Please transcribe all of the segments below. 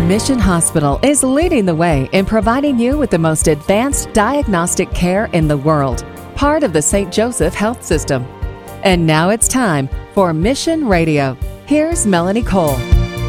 Mission Hospital is leading the way in providing you with the most advanced diagnostic care in the world, part of the St. Joseph Health System. And now it's time for Mission Radio. Here's Melanie Cole.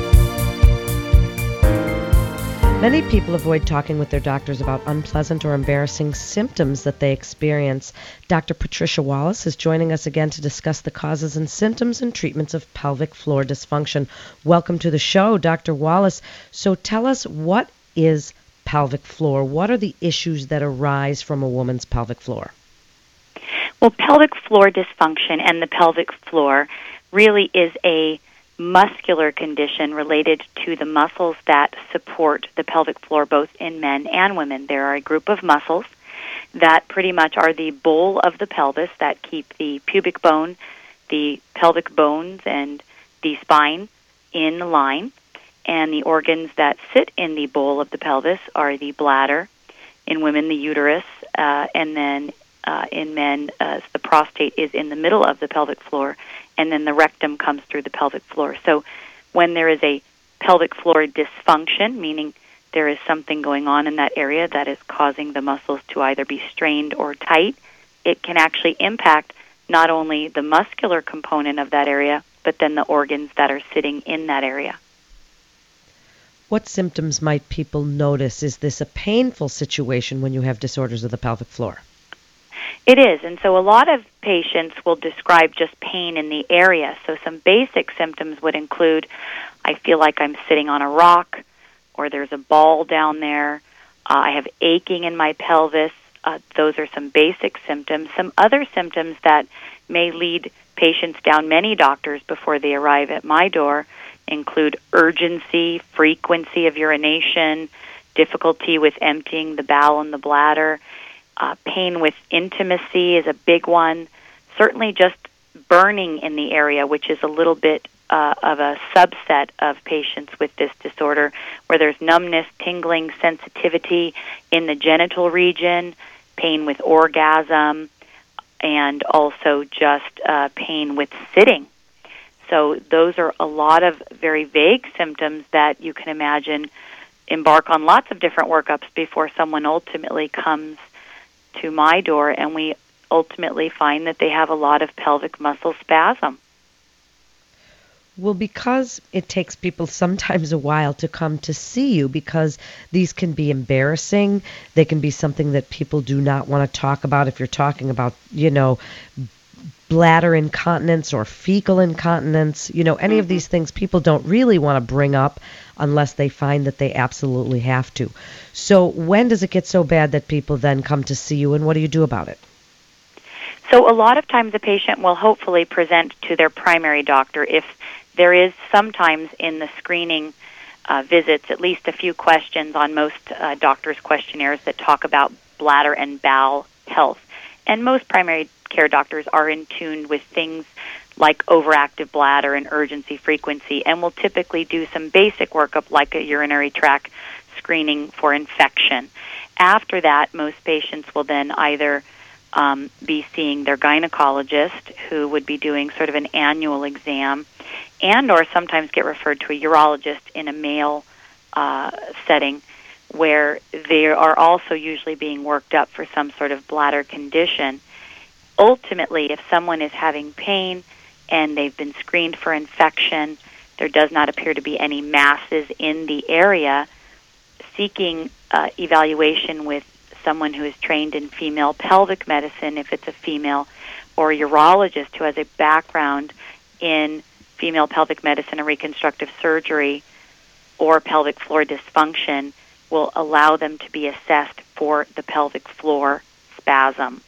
Many people avoid talking with their doctors about unpleasant or embarrassing symptoms that they experience. Dr. Patricia Wallace is joining us again to discuss the causes and symptoms and treatments of pelvic floor dysfunction. Welcome to the show, Dr. Wallace. So tell us, what is pelvic floor? What are the issues that arise from a woman's pelvic floor? Well, pelvic floor dysfunction and the pelvic floor really is a muscular condition related to the muscles that support the pelvic floor both in men and women. There are a group of muscles that pretty much are the bowl of the pelvis that keep the pubic bone, the pelvic bones, and the spine in line. And the organs that sit in the bowl of the pelvis are the bladder, in women the uterus, and then in men the prostate is in the middle of the pelvic floor, and then the rectum comes through the pelvic floor. So when there is a pelvic floor dysfunction, meaning there is something going on in that area that is causing the muscles to either be strained or tight, it can actually impact not only the muscular component of that area, but then the organs that are sitting in that area. What symptoms might people notice? Is this a painful situation when you have disorders of the pelvic floor? It is, and so a lot of patients will describe just pain in the area. So some basic symptoms would include, I feel like I'm sitting on a rock, or there's a ball down there, I have aching in my pelvis. Those are some basic symptoms. Some other symptoms that may lead patients down many doctors before they arrive at my door include urgency, frequency of urination, difficulty with emptying the bowel and the bladder. Pain with intimacy is a big one. Certainly just burning in the area, which is a little bit of a subset of patients with this disorder, where there's numbness, tingling, sensitivity in the genital region, pain with orgasm, and also just pain with sitting. So those are a lot of very vague symptoms that you can imagine embark on lots of different workups before someone ultimately comes to my door, and we ultimately find that they have a lot of pelvic muscle spasm. Well, because it takes people sometimes a while to come to see you, because these can be embarrassing, they can be something that people do not want to talk about. If you're talking about, bladder incontinence or fecal incontinence, any of these things people don't really want to bring up unless they find that they absolutely have to. So when does it get so bad that people then come to see you, and what do you do about it? So a lot of times a patient will hopefully present to their primary doctor. If there is sometimes in the screening visits at least a few questions on most doctors' questionnaires that talk about bladder and bowel health. And most primary care doctors are in tune with things like overactive bladder and urgency, frequency, and will typically do some basic workup like a urinary tract screening for infection. After that, most patients will then either be seeing their gynecologist, who would be doing sort of an annual exam, and or sometimes get referred to a urologist in a male setting, where they are also usually being worked up for some sort of bladder condition. Ultimately, if someone is having pain and they've been screened for infection, there does not appear to be any masses in the area, seeking evaluation with someone who is trained in female pelvic medicine, if it's a female, or a urologist who has a background in female pelvic medicine or reconstructive surgery or pelvic floor dysfunction, will allow them to be assessed for the pelvic floor spasm.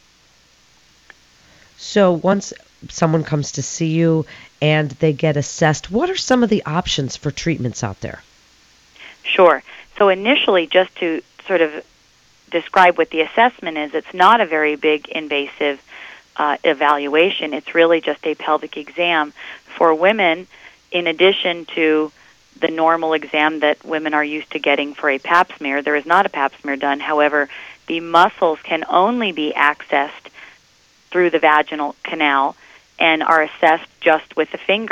So once someone comes to see you and they get assessed, what are some of the options for treatments out there? Sure. So initially, just to sort of describe what the assessment is, it's not a very big invasive evaluation. It's really just a pelvic exam. For women, in addition to the normal exam that women are used to getting for a pap smear, there is not a pap smear done. However, the muscles can only be accessed through the vaginal canal and are assessed just with the finger,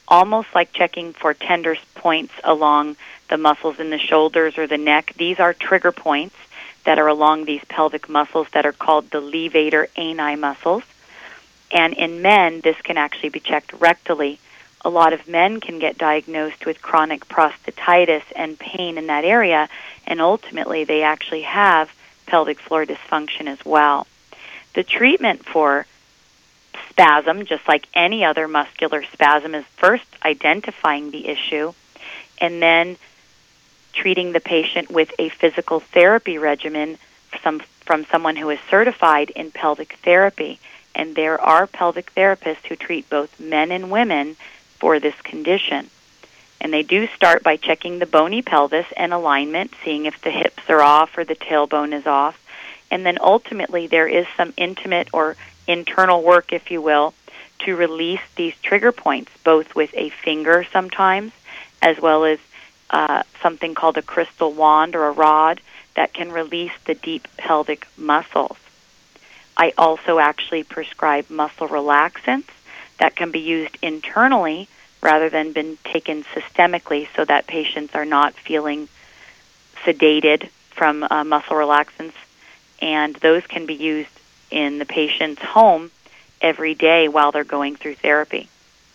almost like checking for tender points along the muscles in the shoulders or the neck. These are trigger points that are along these pelvic muscles that are called the levator ani muscles. And in men, this can actually be checked rectally. A lot of men can get diagnosed with chronic prostatitis and pain in that area, and ultimately they actually have pelvic floor dysfunction as well. The treatment for spasm, just like any other muscular spasm, is first identifying the issue and then treating the patient with a physical therapy regimen from someone who is certified in pelvic therapy. And there are pelvic therapists who treat both men and women for this condition. And they do start by checking the bony pelvis and alignment, seeing if the hips are off or the tailbone is off. And then ultimately there is some intimate or internal work, if you will, to release these trigger points, both with a finger sometimes, as well as something called a crystal wand or a rod that can release the deep pelvic muscles. I also actually prescribe muscle relaxants that can be used internally rather than been taken systemically, so that patients are not feeling sedated from muscle relaxants. And those can be used in the patient's home every day while they're going through therapy.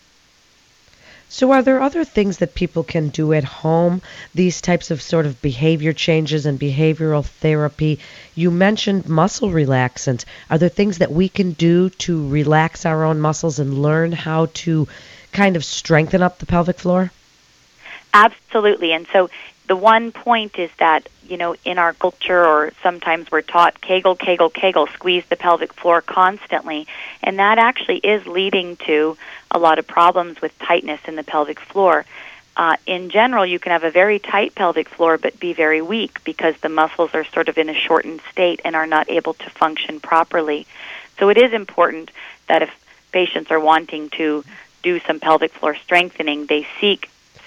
So are there other things that people can do at home, these types of sort of behavior changes and behavioral therapy? You mentioned muscle relaxants. Are there things that we can do to relax our own muscles and learn how to kind of strengthen up the pelvic floor? Absolutely. And so the one point is that, in our culture, or sometimes we're taught Kegel, Kegel, Kegel, squeeze the pelvic floor constantly. And that actually is leading to a lot of problems with tightness in the pelvic floor. In general, you can have a very tight pelvic floor but be very weak because the muscles are sort of in a shortened state and are not able to function properly. So it is important that if patients are wanting to do some pelvic floor strengthening, they seek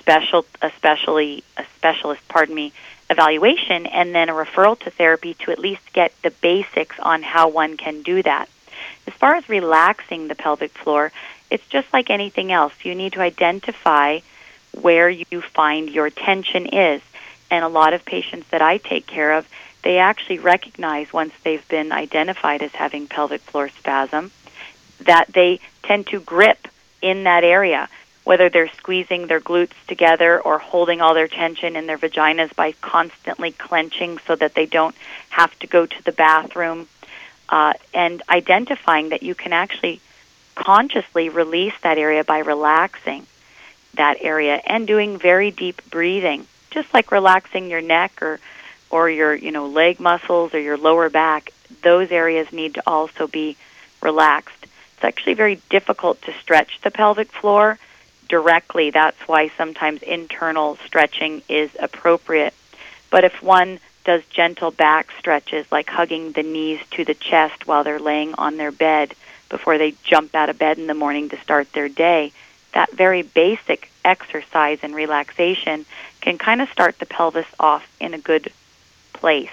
a specialist evaluation and then a referral to therapy to at least get the basics on how one can do that. As far as relaxing the pelvic floor, it's just like anything else. You need to identify where you find your tension is. And a lot of patients that I take care of, they actually recognize once they've been identified as having pelvic floor spasm that they tend to grip in that area, whether they're squeezing their glutes together or holding all their tension in their vaginas by constantly clenching so that they don't have to go to the bathroom, and identifying that you can actually consciously release that area by relaxing that area and doing very deep breathing, just like relaxing your neck or your leg muscles or your lower back. Those areas need to also be relaxed. It's actually very difficult to stretch the pelvic floor directly. That's why sometimes internal stretching is appropriate. But if one does gentle back stretches, like hugging the knees to the chest while they're laying on their bed before they jump out of bed in the morning to start their day, that very basic exercise and relaxation can kind of start the pelvis off in a good place.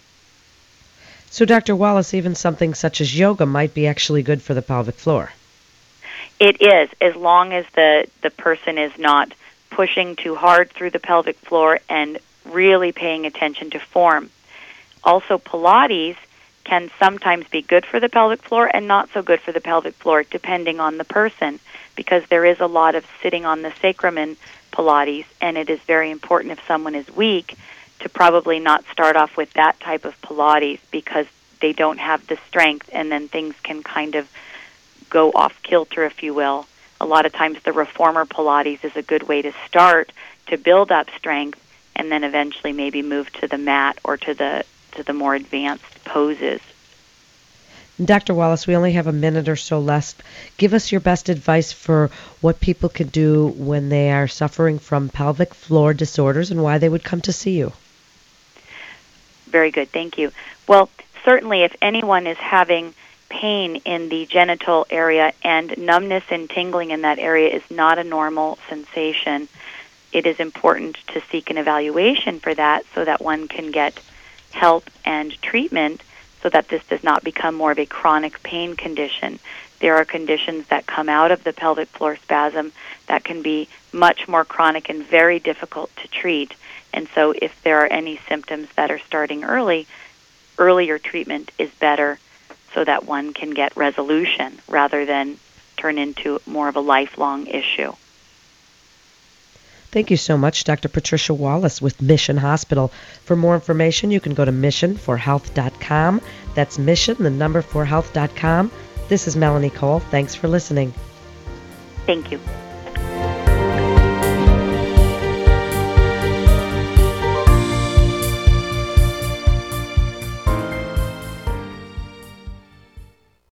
So, Dr. Wallace, even something such as yoga might be actually good for the pelvic floor. It is, as long as the person is not pushing too hard through the pelvic floor and really paying attention to form. Also, Pilates can sometimes be good for the pelvic floor and not so good for the pelvic floor, depending on the person, because there is a lot of sitting on the sacrum in Pilates, and it is very important if someone is weak to probably not start off with that type of Pilates because they don't have the strength, and then things can kind of go off kilter, if you will. A lot of times the reformer Pilates is a good way to start to build up strength and then eventually maybe move to the mat or to the more advanced poses. Dr. Wallace, we only have a minute or so left. Give us your best advice for what people can do when they are suffering from pelvic floor disorders and why they would come to see you. Very good, thank you. Well, certainly if anyone is having pain in the genital area, and numbness and tingling in that area is not a normal sensation, it is important to seek an evaluation for that so that one can get help and treatment so that this does not become more of a chronic pain condition. there are conditions that come out of the pelvic floor spasm that can be much more chronic and very difficult to treat. And so if there are any symptoms that are starting early, earlier treatment is better so that one can get resolution rather than turn into more of a lifelong issue. Thank you so much, Dr. Patricia Wallace with Mission Hospital. For more information, you can go to missionforhealth.com. That's mission, the number 4health.com. This is Melanie Cole. Thanks for listening. Thank you.